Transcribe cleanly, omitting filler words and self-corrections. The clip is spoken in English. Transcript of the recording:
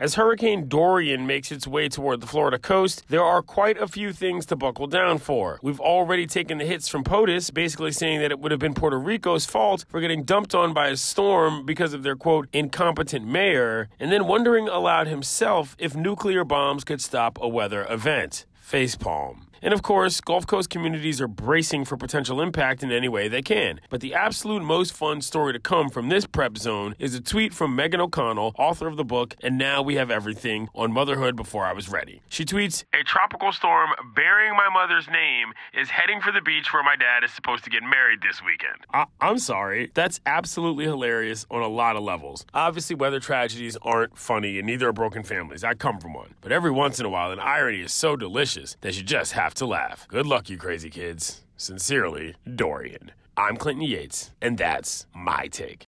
As Hurricane Dorian makes its way toward the Florida coast, there are quite a few things to buckle down for. We've already taken the hits from POTUS, basically saying that it would have been Puerto Rico's fault for getting dumped on by a storm because of their, quote, incompetent mayor, and then wondering aloud himself if nuclear bombs could stop a weather event. Facepalm. And of course, Gulf Coast communities are bracing for potential impact in any way they can. But the absolute most fun story to come from this prep zone is a tweet from Megan O'Connell, author of the book, And Now We Have Everything, on Motherhood Before I Was Ready. She tweets, "A tropical storm bearing my mother's name is heading for the beach where my dad is supposed to get married this weekend." I'm sorry. That's absolutely hilarious on a lot of levels. Obviously, weather tragedies aren't funny, and neither are broken families. I come from one. But every once in a while, an irony is so delicious that you just have to laugh. Good luck, you crazy kids. Sincerely, Dorian. I'm Clinton Yates, and that's my take.